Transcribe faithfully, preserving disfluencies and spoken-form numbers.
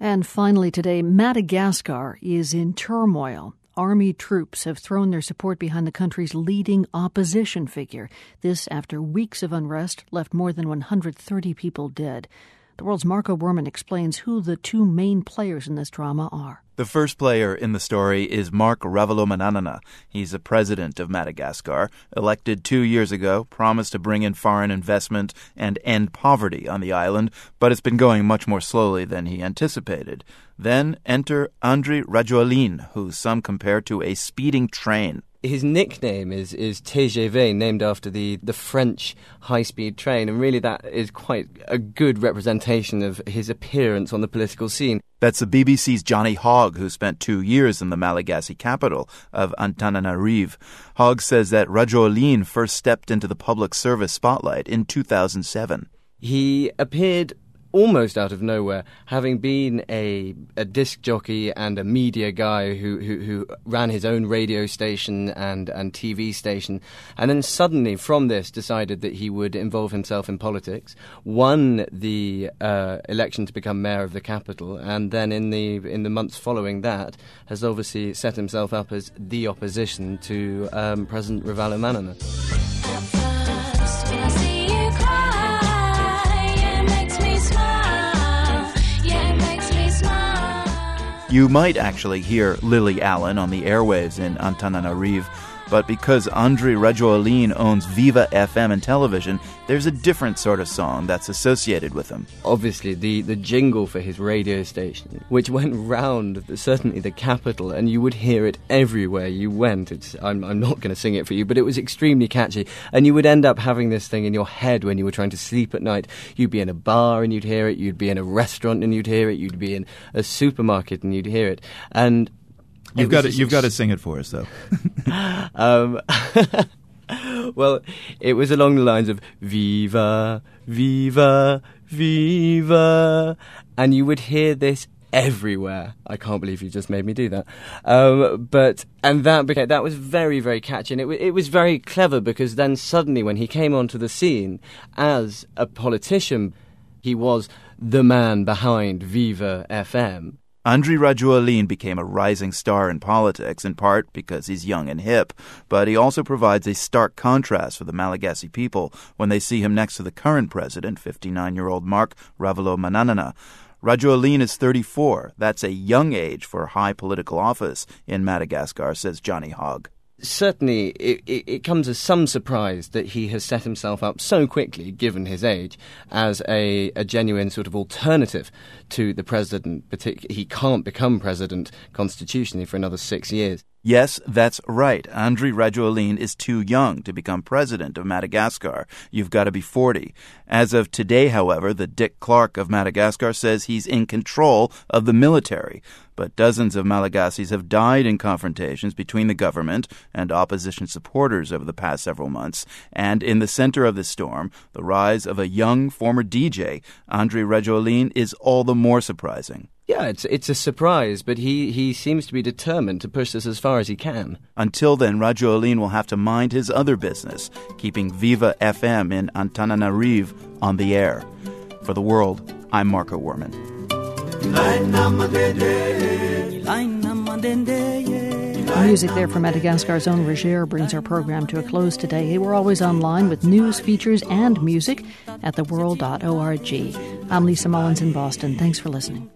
And finally today, Madagascar is in turmoil. Army troops have thrown their support behind the country's leading opposition figure. This after weeks of unrest left more than one hundred thirty people dead. The World's Marco Werman explains who the two main players in this drama are. The first player in the story is Marc Ravalomanana. He's the president of Madagascar, elected two years ago, promised to bring in foreign investment and end poverty on the island, but it's been going much more slowly than he anticipated. Then enter Andry Rajoelina, who some compare to a speeding train. His nickname is, is T G V, named after the, the French high-speed train, and really that is quite a good representation of his appearance on the political scene. That's the B B C's Johnny Hogg, who spent two years in the Malagasy capital of Antananarivo. Hogg says that Rajoelina first stepped into the public service spotlight in two thousand seven. He appeared almost out of nowhere, having been a, a disc jockey and a media guy who, who, who ran his own radio station and, and T V station, and then suddenly from this decided that he would involve himself in politics, won the uh, election to become mayor of the capital, and then in the in the months following that has obviously set himself up as the opposition to um, President Ravalomanana. You might actually hear Lily Allen on the airwaves in Antananarivo, but because Andry Rajoelina owns Viva F M and television, there's a different sort of song that's associated with him. Obviously, the, the jingle for his radio station, which went round certainly the capital, and you would hear it everywhere you went. It's, I'm, I'm not going to sing it for you, but it was extremely catchy, and you would end up having this thing in your head when you were trying to sleep at night. You'd be in a bar and you'd hear it, you'd be in a restaurant and you'd hear it, you'd be in a supermarket and you'd hear it, and You've got to, you've got to sing it for us, though. um, well, it was along the lines of Viva, Viva, Viva, and you would hear this everywhere. I can't believe you just made me do that. Um, but and that became, that was very, very catchy, and it, it was very clever because then suddenly, when he came onto the scene as a politician, he was the man behind Viva F M. Andry Rajoelina became a rising star in politics, in part because he's young and hip, but he also provides a stark contrast for the Malagasy people when they see him next to the current president, fifty-nine-year-old Marc Ravalomanana. Rajoelina is thirty-four. That's a young age for high political office in Madagascar, says Johnny Hogg. Certainly, it, it, it comes as some surprise that he has set himself up so quickly, given his age, as a, a genuine sort of alternative to the president. Partic- he can't become president constitutionally for another six years. Yes, that's right. Andry Rajoelina is too young to become president of Madagascar. You've got to be forty. As of today, however, the Dick Clark of Madagascar says he's in control of the military. But dozens of Malagasys have died in confrontations between the government and opposition supporters over the past several months. And in the center of the storm, the rise of a young former D J, Andry Rajoelina, is all the more surprising. Yeah, it's it's a surprise, but he, he seems to be determined to push this as far as he can. Until then, Rajoelina will have to mind his other business, keeping Viva F M in Antananarivo on the air. For The World, I'm Marco Werman. Music there from Madagascar's own Roger brings our program to a close today. We're always online with news, features, and music at the world dot org. I'm Lisa Mullins in Boston. Thanks for listening.